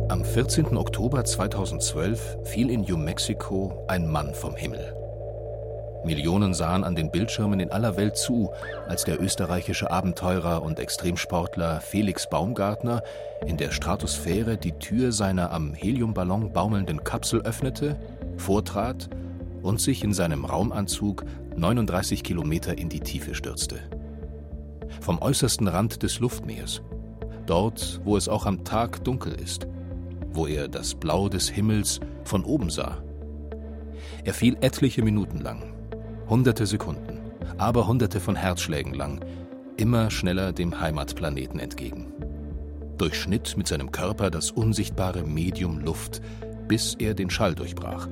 Am 14. Oktober 2012 fiel in New Mexico ein Mann vom Himmel. Millionen sahen an den Bildschirmen in aller Welt zu, als der österreichische Abenteurer und Extremsportler Felix Baumgartner in der Stratosphäre die Tür seiner am Heliumballon baumelnden Kapsel öffnete, vortrat und sich in seinem Raumanzug 39 Kilometer in die Tiefe stürzte. Vom äußersten Rand des Luftmeers, dort, wo es auch am Tag dunkel ist, wo er das Blau des Himmels von oben sah. Er fiel etliche Minuten lang, hunderte Sekunden, aber hunderte von Herzschlägen lang, immer schneller dem Heimatplaneten entgegen. Durchschnitt mit seinem Körper das unsichtbare Medium Luft, bis er den Schall durchbrach.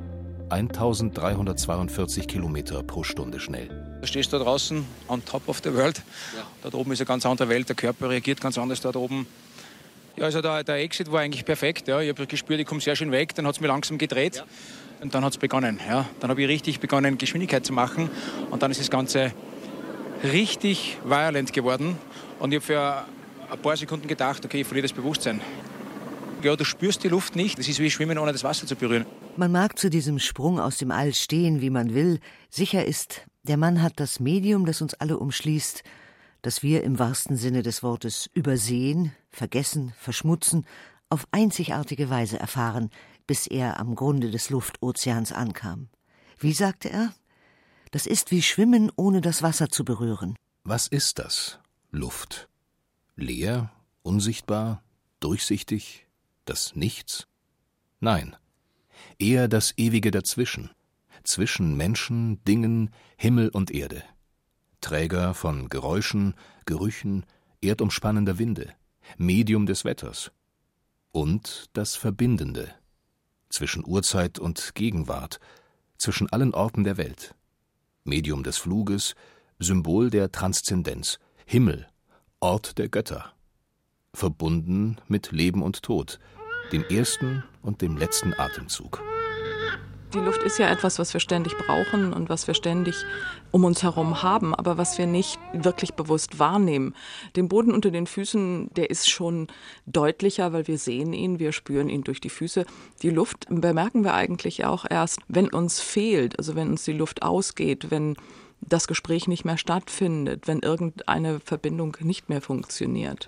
1342 Kilometer pro Stunde schnell. Du stehst da draußen on top of the world. Ja. Da oben ist eine ganz andere Welt, der Körper reagiert ganz anders da oben. Ja, also der Exit war eigentlich perfekt. Ja. Ich habe gespürt, ich komme sehr schön weg. Dann hat es mir langsam gedreht. Ja. Und dann hat es begonnen. Ja. Dann habe ich richtig begonnen, Geschwindigkeit zu machen. Und dann ist das Ganze richtig violent geworden. Und ich habe für ein paar Sekunden gedacht, okay, ich verliere das Bewusstsein. Ja, du spürst die Luft nicht. Das ist wie Schwimmen, ohne das Wasser zu berühren. Man mag zu diesem Sprung aus dem All stehen, wie man will. Sicher ist, der Mann hat das Medium, das uns alle umschließt, das wir im wahrsten Sinne des Wortes übersehen, vergessen, verschmutzen, auf einzigartige Weise erfahren, bis er am Grunde des Luftozeans ankam. Wie sagte er? Das ist wie Schwimmen, ohne das Wasser zu berühren. Was ist das? Luft? Leer? Unsichtbar? Durchsichtig? Das Nichts? Nein, eher das Ewige dazwischen, zwischen Menschen, Dingen, Himmel und Erde. Träger von Geräuschen, Gerüchen, erdumspannender Winde, Medium des Wetters. Und das Verbindende, zwischen Urzeit und Gegenwart, zwischen allen Orten der Welt. Medium des Fluges, Symbol der Transzendenz, Himmel, Ort der Götter. Verbunden mit Leben und Tod, dem ersten und dem letzten Atemzug. Die Luft ist ja etwas, was wir ständig brauchen und was wir ständig um uns herum haben, aber was wir nicht wirklich bewusst wahrnehmen. Den Boden unter den Füßen, der ist schon deutlicher, weil wir sehen ihn, wir spüren ihn durch die Füße. Die Luft bemerken wir eigentlich auch erst, wenn uns fehlt, also wenn uns die Luft ausgeht, wenn das Gespräch nicht mehr stattfindet, wenn irgendeine Verbindung nicht mehr funktioniert.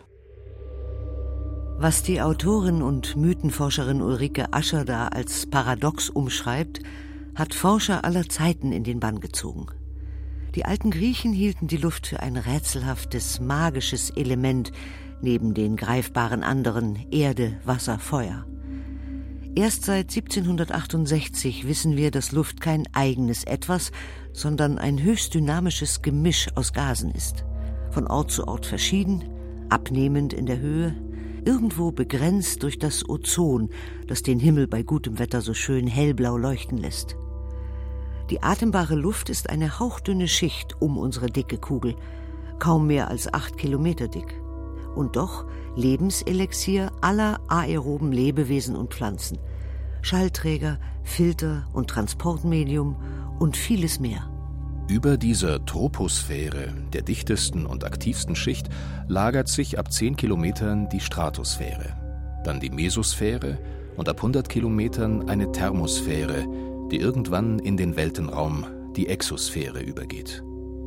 Was die Autorin und Mythenforscherin Ulrike Ascher da als paradox umschreibt, hat Forscher aller Zeiten in den Bann gezogen. Die alten Griechen hielten die Luft für ein rätselhaftes, magisches Element neben den greifbaren anderen Erde, Wasser, Feuer. Erst seit 1768 wissen wir, dass Luft kein eigenes Etwas, sondern ein höchst dynamisches Gemisch aus Gasen ist. Von Ort zu Ort verschieden, abnehmend in der Höhe, irgendwo begrenzt durch das Ozon, das den Himmel bei gutem Wetter so schön hellblau leuchten lässt. Die atembare Luft ist eine hauchdünne Schicht um unsere dicke Kugel, kaum mehr als 8 Kilometer dick. Und doch Lebenselixier aller aeroben Lebewesen und Pflanzen, Schallträger, Filter und Transportmedium und vieles mehr. Über dieser Troposphäre, der dichtesten und aktivsten Schicht, lagert sich ab 10 Kilometern die Stratosphäre, dann die Mesosphäre und ab 100 Kilometern eine Thermosphäre, die irgendwann in den Weltenraum, die Exosphäre, übergeht.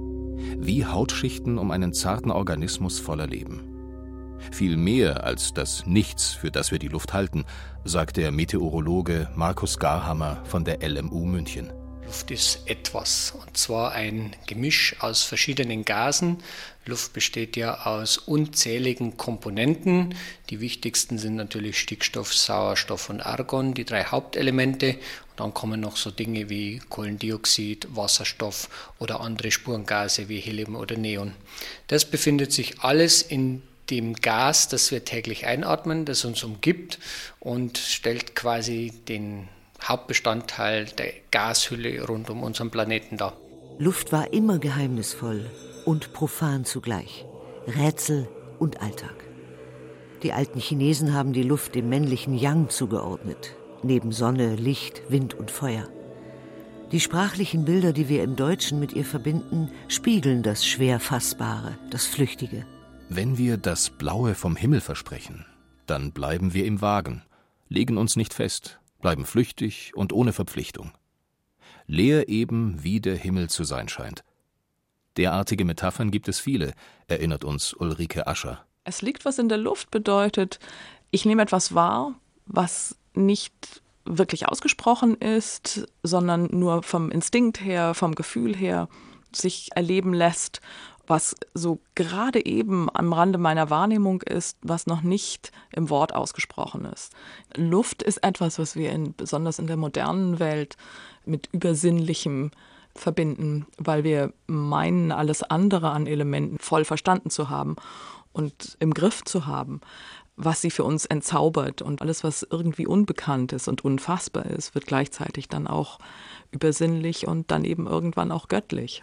Wie Hautschichten um einen zarten Organismus voller Leben. Viel mehr als das Nichts, für das wir die Luft halten, sagt der Meteorologe Markus Garhammer von der LMU München. Luft ist etwas, und zwar ein Gemisch aus verschiedenen Gasen. Luft besteht ja aus unzähligen Komponenten. Die wichtigsten sind natürlich Stickstoff, Sauerstoff und Argon, die 3 Hauptelemente. Und dann kommen noch so Dinge wie Kohlendioxid, Wasserstoff oder andere Spurengase wie Helium oder Neon. Das befindet sich alles in dem Gas, das wir täglich einatmen, das uns umgibt und stellt quasi den Hauptbestandteil der Gashülle rund um unseren Planeten dar. Luft war immer geheimnisvoll und profan zugleich, Rätsel und Alltag. Die alten Chinesen haben die Luft dem männlichen Yang zugeordnet, neben Sonne, Licht, Wind und Feuer. Die sprachlichen Bilder, die wir im Deutschen mit ihr verbinden, spiegeln das schwer Fassbare, das Flüchtige. Wenn wir das Blaue vom Himmel versprechen, dann bleiben wir im Wagen. legen uns nicht fest, bleiben flüchtig und ohne Verpflichtung. Leer eben, wie der Himmel zu sein scheint. Derartige Metaphern gibt es viele, erinnert uns Ulrike Ascher. Es liegt was in der Luft bedeutet, ich nehme etwas wahr, was nicht wirklich ausgesprochen ist, sondern nur vom Instinkt her, vom Gefühl her sich erleben lässt, was so gerade eben am Rande meiner Wahrnehmung ist, was noch nicht im Wort ausgesprochen ist. Luft ist etwas, was wir besonders in der modernen Welt mit Übersinnlichem verbinden, weil wir meinen, alles andere an Elementen voll verstanden zu haben und im Griff zu haben, was sie für uns entzaubert. Und alles, was irgendwie unbekannt ist und unfassbar ist, wird gleichzeitig dann auch übersinnlich und dann eben irgendwann auch göttlich.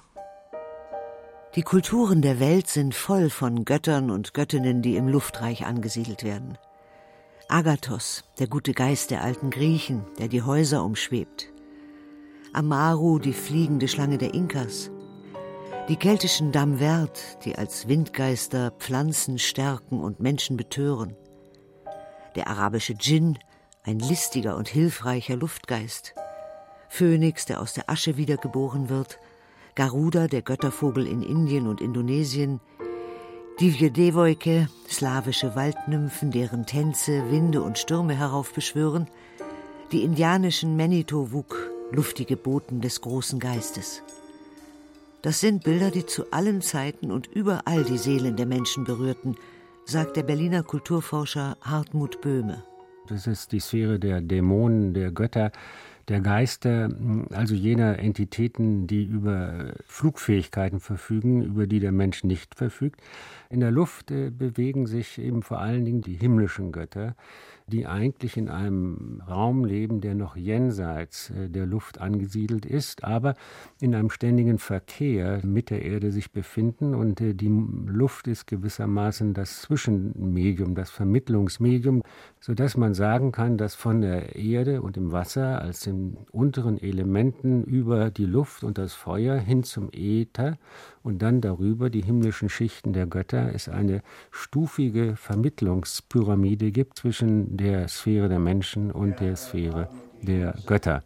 Die Kulturen der Welt sind voll von Göttern und Göttinnen, die im Luftreich angesiedelt werden. Agathos, der gute Geist der alten Griechen, der die Häuser umschwebt. Amaru, die fliegende Schlange der Inkas. Die keltischen Damwert, die als Windgeister Pflanzen stärken und Menschen betören. Der arabische Djinn, ein listiger und hilfreicher Luftgeist. Phönix, der aus der Asche wiedergeboren wird. Garuda, der Göttervogel in Indien und Indonesien. Divje Devoike, slawische Waldnymphen, deren Tänze Winde und Stürme heraufbeschwören. Die indianischen Manitowuk, luftige Boten des großen Geistes. Das sind Bilder, die zu allen Zeiten und überall die Seelen der Menschen berührten, sagt der Berliner Kulturforscher Hartmut Böhme. Das ist die Sphäre der Dämonen, der Götter, der Geister, also jener Entitäten, die über Flugfähigkeiten verfügen, über die der Mensch nicht verfügt. In der Luft bewegen sich eben vor allen Dingen die himmlischen Götter, die eigentlich in einem Raum leben, der noch jenseits der Luft angesiedelt ist, aber in einem ständigen Verkehr mit der Erde sich befinden. Und die Luft ist gewissermaßen das Zwischenmedium, das Vermittlungsmedium, sodass man sagen kann, dass von der Erde und dem Wasser als den unteren Elementen über die Luft und das Feuer hin zum Äther und dann darüber die himmlischen Schichten der Götter es eine stufige Vermittlungspyramide gibt zwischen der Sphäre der Menschen und der Sphäre der Götter.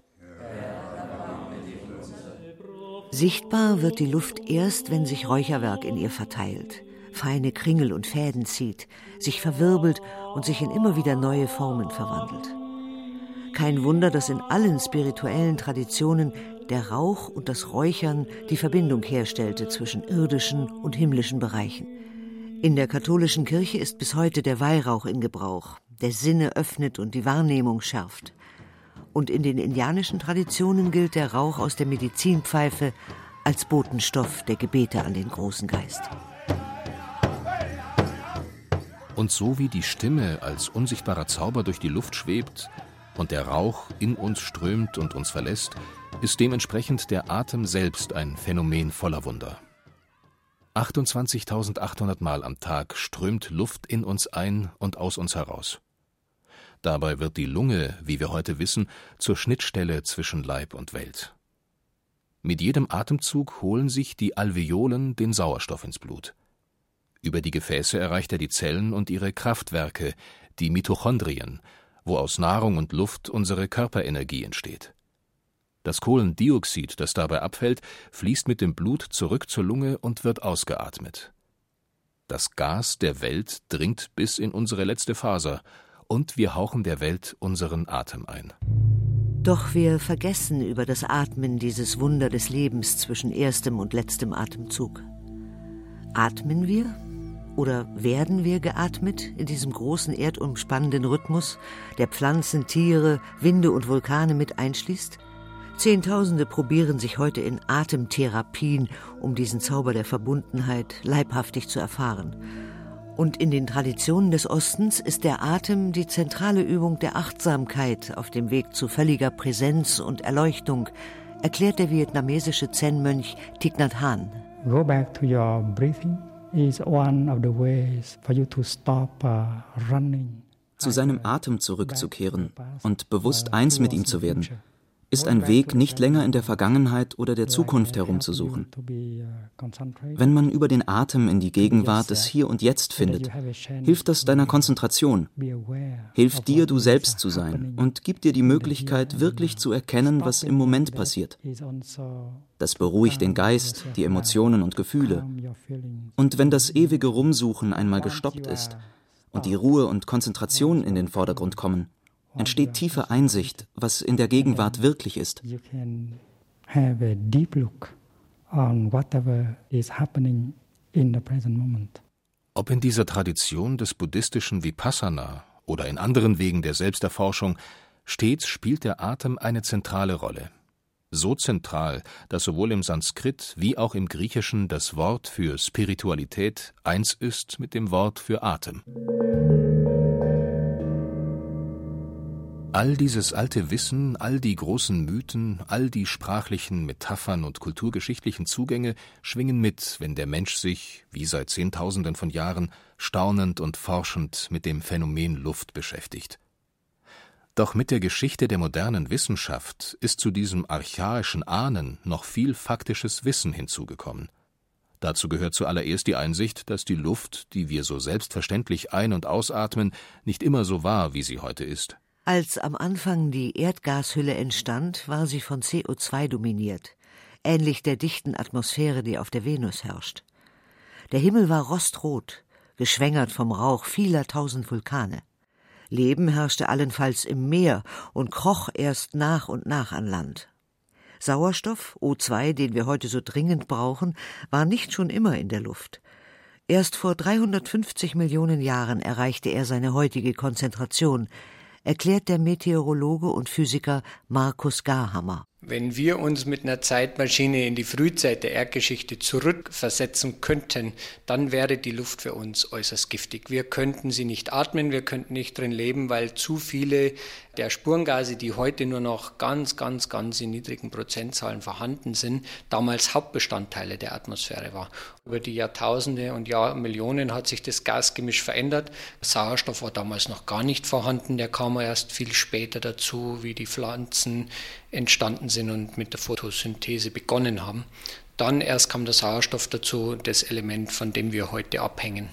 Sichtbar wird die Luft erst, wenn sich Räucherwerk in ihr verteilt, feine Kringel und Fäden zieht, sich verwirbelt und sich in immer wieder neue Formen verwandelt. Kein Wunder, dass in allen spirituellen Traditionen der Rauch und das Räuchern die Verbindung herstellte zwischen irdischen und himmlischen Bereichen. In der katholischen Kirche ist bis heute der Weihrauch in Gebrauch, der Sinne öffnet und die Wahrnehmung schärft. Und in den indianischen Traditionen gilt der Rauch aus der Medizinpfeife als Botenstoff der Gebete an den großen Geist. Und so wie die Stimme als unsichtbarer Zauber durch die Luft schwebt und der Rauch in uns strömt und uns verlässt, ist dementsprechend der Atem selbst ein Phänomen voller Wunder. 28.800 Mal am Tag strömt Luft in uns ein und aus uns heraus. Dabei wird die Lunge, wie wir heute wissen, zur Schnittstelle zwischen Leib und Welt. Mit jedem Atemzug holen sich die Alveolen den Sauerstoff ins Blut. Über die Gefäße erreicht er die Zellen und ihre Kraftwerke, die Mitochondrien, wo aus Nahrung und Luft unsere Körperenergie entsteht. Das Kohlendioxid, das dabei abfällt, fließt mit dem Blut zurück zur Lunge und wird ausgeatmet. Das Gas der Welt dringt bis in unsere letzte Faser und wir hauchen der Welt unseren Atem ein. Doch wir vergessen über das Atmen dieses Wunder des Lebens zwischen erstem und letztem Atemzug. Atmen wir? Oder werden wir geatmet in diesem großen erdumspannenden Rhythmus, der Pflanzen, Tiere, Winde und Vulkane mit einschließt? Zehntausende probieren sich heute in Atemtherapien, um diesen Zauber der Verbundenheit leibhaftig zu erfahren. Und in den Traditionen des Ostens ist der Atem die zentrale Übung der Achtsamkeit auf dem Weg zu völliger Präsenz und Erleuchtung, erklärt der vietnamesische Zen-Mönch Thich Nhat Hanh. Go back to your breathing is one of the ways for you to stop running. Zu seinem Atem zurückzukehren und bewusst eins mit ihm zu werden. ist ein Weg, nicht länger in der Vergangenheit oder der Zukunft herumzusuchen. Wenn man über den Atem in die Gegenwart des Hier und Jetzt findet, hilft das deiner Konzentration, hilft dir, du selbst zu sein und gibt dir die Möglichkeit, wirklich zu erkennen, was im Moment passiert. Das beruhigt den Geist, die Emotionen und Gefühle. Und wenn das ewige Rumsuchen einmal gestoppt ist und die Ruhe und Konzentration in den Vordergrund kommen, entsteht tiefe Einsicht, was in der Gegenwart wirklich ist. Ob in dieser Tradition des buddhistischen Vipassana oder in anderen Wegen der Selbsterforschung, stets spielt der Atem eine zentrale Rolle. So zentral, dass sowohl im Sanskrit wie auch im Griechischen das Wort für Spiritualität eins ist mit dem Wort für Atem. All dieses alte Wissen, all die großen Mythen, all die sprachlichen Metaphern und kulturgeschichtlichen Zugänge schwingen mit, wenn der Mensch sich, wie seit Zehntausenden von Jahren, staunend und forschend mit dem Phänomen Luft beschäftigt. Doch mit der Geschichte der modernen Wissenschaft ist zu diesem archaischen Ahnen noch viel faktisches Wissen hinzugekommen. Dazu gehört zuallererst die Einsicht, dass die Luft, die wir so selbstverständlich ein- und ausatmen, nicht immer so war, wie sie heute ist. Als am Anfang die Erdgashülle entstand, war sie von CO2 dominiert, ähnlich der dichten Atmosphäre, die auf der Venus herrscht. Der Himmel war rostrot, geschwängert vom Rauch vieler tausend Vulkane. Leben herrschte allenfalls im Meer und kroch erst nach und nach an Land. Sauerstoff, O2, den wir heute so dringend brauchen, war nicht schon immer in der Luft. Erst vor 350 Millionen Jahren erreichte er seine heutige Konzentration, erklärt der Meteorologe und Physiker Markus Garhammer. Wenn wir uns mit einer Zeitmaschine in die Frühzeit der Erdgeschichte zurückversetzen könnten, dann wäre die Luft für uns äußerst giftig. Wir könnten sie nicht atmen, wir könnten nicht drin leben, weil zu viele der Spurengase, die heute nur noch ganz in niedrigen Prozentzahlen vorhanden sind, damals Hauptbestandteile der Atmosphäre war. Über die Jahrtausende und Jahrmillionen hat sich das Gasgemisch verändert. Sauerstoff war damals noch gar nicht vorhanden, der kam erst viel später dazu, wie die Pflanzen entstanden sind und mit der Photosynthese begonnen haben. Dann erst kam der Sauerstoff dazu, das Element, von dem wir heute abhängen.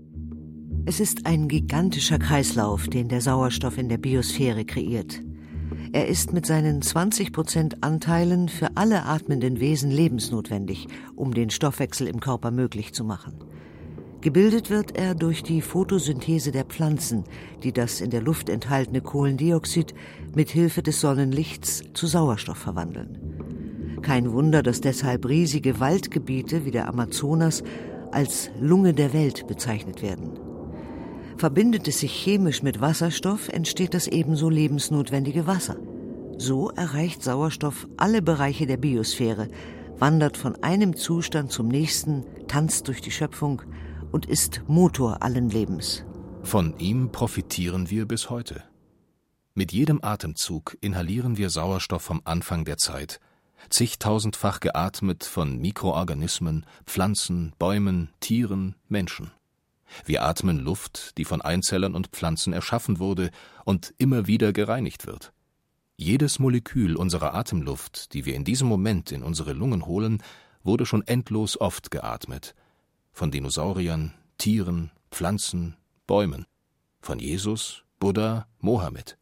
Es ist ein gigantischer Kreislauf, den der Sauerstoff in der Biosphäre kreiert. Er ist mit seinen 20% Anteilen für alle atmenden Wesen lebensnotwendig, um den Stoffwechsel im Körper möglich zu machen. Gebildet wird er durch die Photosynthese der Pflanzen, die das in der Luft enthaltene Kohlendioxid mit Hilfe des Sonnenlichts zu Sauerstoff verwandeln. Kein Wunder, dass deshalb riesige Waldgebiete wie der Amazonas als Lunge der Welt bezeichnet werden. Verbindet es sich chemisch mit Wasserstoff, entsteht das ebenso lebensnotwendige Wasser. So erreicht Sauerstoff alle Bereiche der Biosphäre, wandert von einem Zustand zum nächsten, tanzt durch die Schöpfung und ist Motor allen Lebens. Von ihm profitieren wir bis heute. Mit jedem Atemzug inhalieren wir Sauerstoff vom Anfang der Zeit, zigtausendfach geatmet von Mikroorganismen, Pflanzen, Bäumen, Tieren, Menschen. Wir atmen Luft, die von Einzellern und Pflanzen erschaffen wurde und immer wieder gereinigt wird. Jedes Molekül unserer Atemluft, die wir in diesem Moment in unsere Lungen holen, wurde schon endlos oft geatmet. Von Dinosauriern, Tieren, Pflanzen, Bäumen. Von Jesus, Buddha, Mohammed.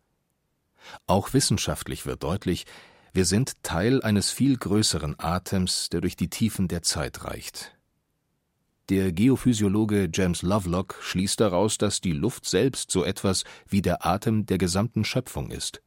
Auch wissenschaftlich wird deutlich, wir sind Teil eines viel größeren Atems, der durch die Tiefen der Zeit reicht. Der Geophysiologe James Lovelock schließt daraus, dass die Luft selbst so etwas wie der Atem der gesamten Schöpfung ist.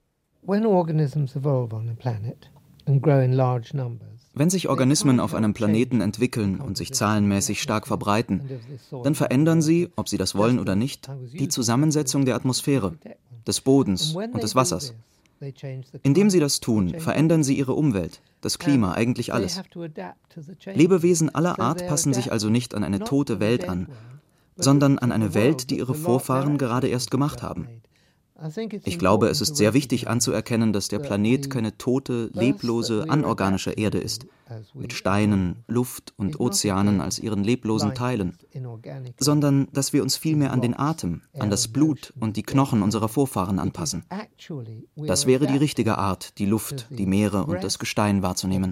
Wenn sich Organismen auf einem Planeten entwickeln und sich zahlenmäßig stark verbreiten, dann verändern sie, ob sie das wollen oder nicht, die Zusammensetzung der Atmosphäre, des Bodens und des Wassers. Indem sie das tun, verändern sie ihre Umwelt, das Klima, eigentlich alles. Lebewesen aller Art passen sich also nicht an eine tote Welt an, sondern an eine Welt, die ihre Vorfahren gerade erst gemacht haben. Ich glaube, es ist sehr wichtig anzuerkennen, dass der Planet keine tote, leblose, anorganische Erde ist, mit Steinen, Luft und Ozeanen als ihren leblosen Teilen, sondern dass wir uns vielmehr an den Atem, an das Blut und die Knochen unserer Vorfahren anpassen. Das wäre die richtige Art, die Luft, die Meere und das Gestein wahrzunehmen.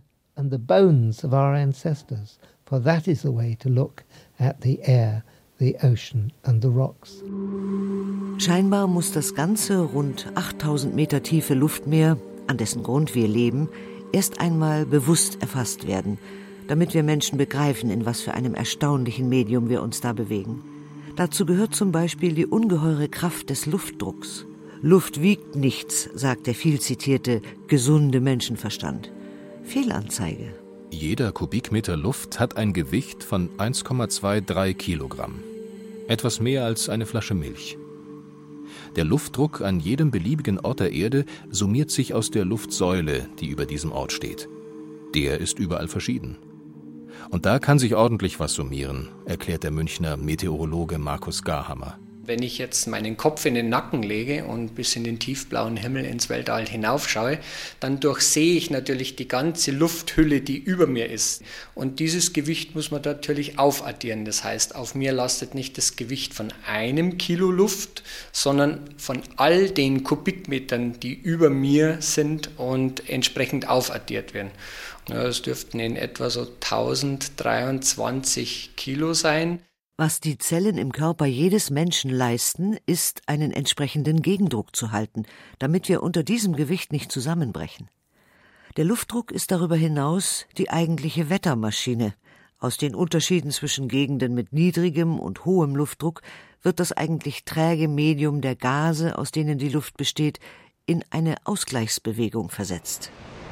The ocean and the rocks. Scheinbar muss das ganze rund 8000 Meter tiefe Luftmeer, an dessen Grund wir leben, erst einmal bewusst erfasst werden, damit wir Menschen begreifen, in was für einem erstaunlichen Medium wir uns da bewegen. Dazu gehört zum Beispiel die ungeheure Kraft des Luftdrucks. Luft wiegt nichts, sagt der viel zitierte, gesunde Menschenverstand. Fehlanzeige. Jeder Kubikmeter Luft hat ein Gewicht von 1,23 Kilogramm. Etwas mehr als eine Flasche Milch. Der Luftdruck an jedem beliebigen Ort der Erde summiert sich aus der Luftsäule, die über diesem Ort steht. Der ist überall verschieden. Und da kann sich ordentlich was summieren, erklärt der Münchner Meteorologe Markus Garhammer. Wenn ich jetzt meinen Kopf in den Nacken lege und bis in den tiefblauen Himmel ins Weltall hinaufschaue, dann durchsehe ich natürlich die ganze Lufthülle, die über mir ist. Und dieses Gewicht muss man natürlich aufaddieren. Das heißt, auf mir lastet nicht das Gewicht von 1 Kilo Luft, sondern von all den Kubikmetern, die über mir sind und entsprechend aufaddiert werden. Das dürften in etwa so 1023 Kilo sein. Was die Zellen im Körper jedes Menschen leisten, ist, einen entsprechenden Gegendruck zu halten, damit wir unter diesem Gewicht nicht zusammenbrechen. Der Luftdruck ist darüber hinaus die eigentliche Wettermaschine. Aus den Unterschieden zwischen Gegenden mit niedrigem und hohem Luftdruck wird das eigentlich träge Medium der Gase, aus denen die Luft besteht, in eine Ausgleichsbewegung versetzt.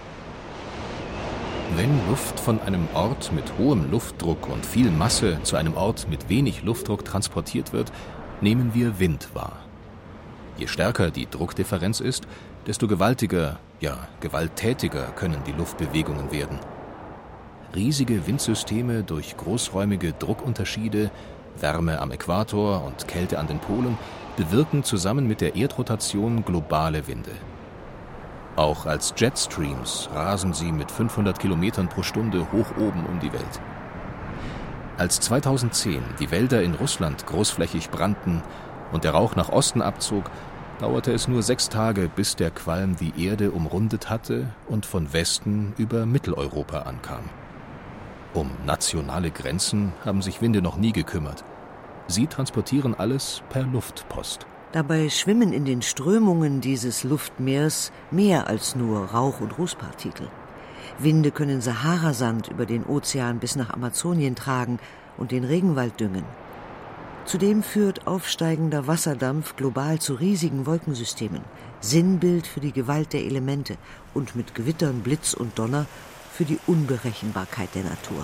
Wenn Luft von einem Ort mit hohem Luftdruck und viel Masse zu einem Ort mit wenig Luftdruck transportiert wird, nehmen wir Wind wahr. Je stärker die Druckdifferenz ist, desto gewaltiger, ja gewalttätiger können die Luftbewegungen werden. Riesige Windsysteme durch großräumige Druckunterschiede, Wärme am Äquator und Kälte an den Polen bewirken zusammen mit der Erdrotation globale Winde. Auch als Jetstreams rasen sie mit 500 Kilometern pro Stunde hoch oben um die Welt. Als 2010 die Wälder in Russland großflächig brannten und der Rauch nach Osten abzog, dauerte es nur 6 Tage, bis der Qualm die Erde umrundet hatte und von Westen über Mitteleuropa ankam. Um nationale Grenzen haben sich Winde noch nie gekümmert. Sie transportieren alles per Luftpost. Dabei schwimmen in den Strömungen dieses Luftmeers mehr als nur Rauch- und Rußpartikel. Winde können Saharasand über den Ozean bis nach Amazonien tragen und den Regenwald düngen. Zudem führt aufsteigender Wasserdampf global zu riesigen Wolkensystemen, Sinnbild für die Gewalt der Elemente und mit Gewittern, Blitz und Donner für die Unberechenbarkeit der Natur.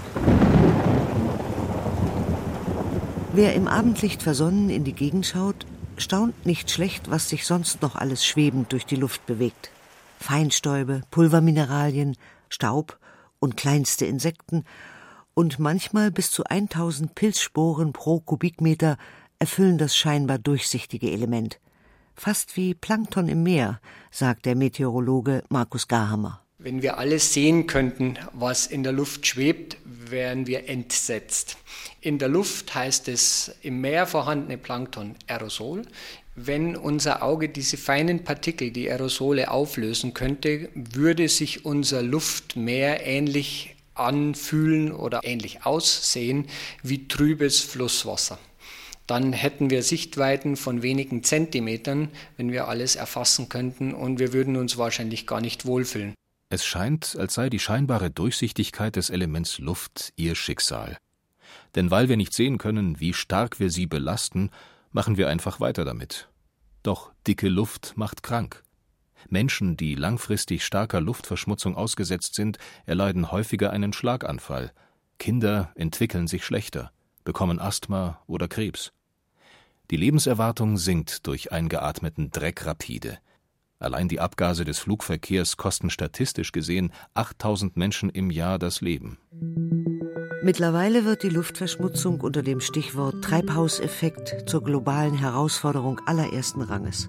Wer im Abendlicht versonnen in die Gegend schaut, staunt nicht schlecht, was sich sonst noch alles schwebend durch die Luft bewegt. Feinstäube, Pulvermineralien, Staub und kleinste Insekten und manchmal bis zu 1000 Pilzsporen pro Kubikmeter erfüllen das scheinbar durchsichtige Element. Fast wie Plankton im Meer, sagt der Meteorologe Markus Garhammer. Wenn wir alles sehen könnten, was in der Luft schwebt, wären wir entsetzt. In der Luft heißt es im Meer vorhandene Plankton Aerosol. Wenn unser Auge diese feinen Partikel, die Aerosole, auflösen könnte, würde sich unser Luftmeer ähnlich anfühlen oder ähnlich aussehen wie trübes Flusswasser. Dann hätten wir Sichtweiten von wenigen Zentimetern, wenn wir alles erfassen könnten, und wir würden uns wahrscheinlich gar nicht wohlfühlen. Es scheint, als sei die scheinbare Durchsichtigkeit des Elements Luft ihr Schicksal. Denn weil wir nicht sehen können, wie stark wir sie belasten, machen wir einfach weiter damit. Doch dicke Luft macht krank. Menschen, die langfristig starker Luftverschmutzung ausgesetzt sind, erleiden häufiger einen Schlaganfall. Kinder entwickeln sich schlechter, bekommen Asthma oder Krebs. Die Lebenserwartung sinkt durch eingeatmeten Dreck rapide. Allein die Abgase des Flugverkehrs kosten statistisch gesehen 8000 Menschen im Jahr das Leben. Mittlerweile wird die Luftverschmutzung unter dem Stichwort Treibhauseffekt zur globalen Herausforderung allerersten Ranges.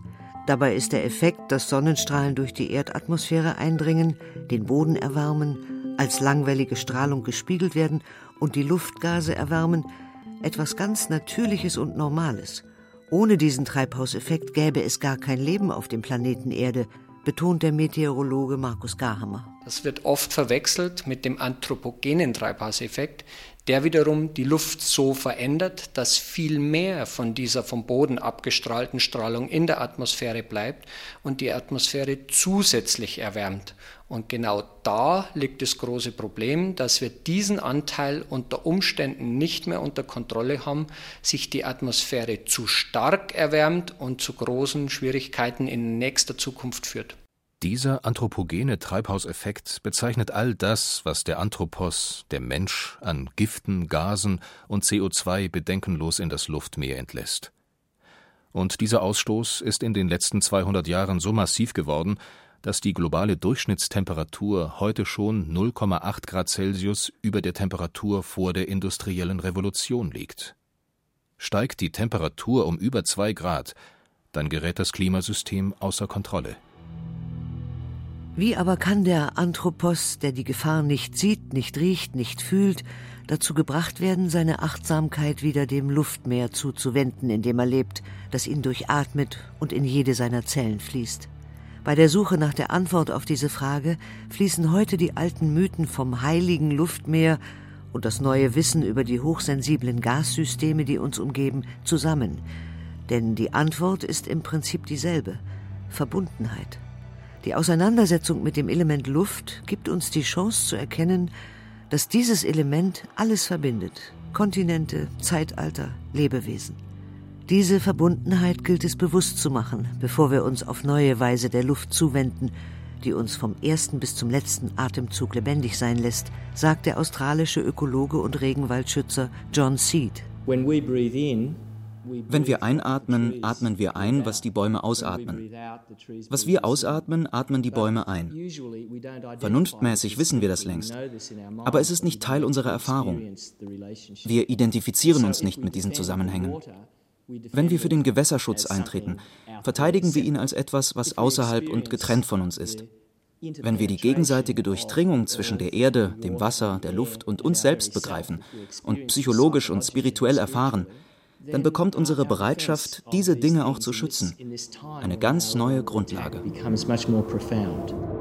Dabei ist der Effekt, dass Sonnenstrahlen durch die Erdatmosphäre eindringen, den Boden erwärmen, als langwellige Strahlung gespiegelt werden und die Luftgase erwärmen, etwas ganz Natürliches und Normales. Ohne diesen Treibhauseffekt gäbe es gar kein Leben auf dem Planeten Erde, betont der Meteorologe Markus Garhammer. Das wird oft verwechselt mit dem anthropogenen Treibhauseffekt, der wiederum die Luft so verändert, dass viel mehr von dieser vom Boden abgestrahlten Strahlung in der Atmosphäre bleibt und die Atmosphäre zusätzlich erwärmt. Und genau da liegt das große Problem, dass wir diesen Anteil unter Umständen nicht mehr unter Kontrolle haben, sich die Atmosphäre zu stark erwärmt und zu großen Schwierigkeiten in nächster Zukunft führt. Dieser anthropogene Treibhauseffekt bezeichnet all das, was der Anthropos, der Mensch, an Giften, Gasen und CO2 bedenkenlos in das Luftmeer entlässt. Und dieser Ausstoß ist in den letzten 200 Jahren so massiv geworden, dass die globale Durchschnittstemperatur heute schon 0,8 Grad Celsius über der Temperatur vor der industriellen Revolution liegt. Steigt die Temperatur um über 2 Grad, dann gerät das Klimasystem außer Kontrolle. Wie aber kann der Anthropos, der die Gefahr nicht sieht, nicht riecht, nicht fühlt, dazu gebracht werden, seine Achtsamkeit wieder dem Luftmeer zuzuwenden, in dem er lebt, das ihn durchatmet und in jede seiner Zellen fließt? Bei der Suche nach der Antwort auf diese Frage fließen heute die alten Mythen vom heiligen Luftmeer und das neue Wissen über die hochsensiblen Gassysteme, die uns umgeben, zusammen. Denn die Antwort ist im Prinzip dieselbe: Verbundenheit. Die Auseinandersetzung mit dem Element Luft gibt uns die Chance zu erkennen, dass dieses Element alles verbindet: Kontinente, Zeitalter, Lebewesen. Diese Verbundenheit gilt es bewusst zu machen, bevor wir uns auf neue Weise der Luft zuwenden, die uns vom ersten bis zum letzten Atemzug lebendig sein lässt, sagt der australische Ökologe und Regenwaldschützer John Seed. Wenn wir einatmen, atmen wir ein, was die Bäume ausatmen. Was wir ausatmen, atmen die Bäume ein. Vernunftmäßig wissen wir das längst. Aber es ist nicht Teil unserer Erfahrung. Wir identifizieren uns nicht mit diesen Zusammenhängen. Wenn wir für den Gewässerschutz eintreten, verteidigen wir ihn als etwas, was außerhalb und getrennt von uns ist. Wenn wir die gegenseitige Durchdringung zwischen der Erde, dem Wasser, der Luft und uns selbst begreifen und psychologisch und spirituell erfahren, dann bekommt unsere Bereitschaft, diese Dinge auch zu schützen, eine ganz neue Grundlage.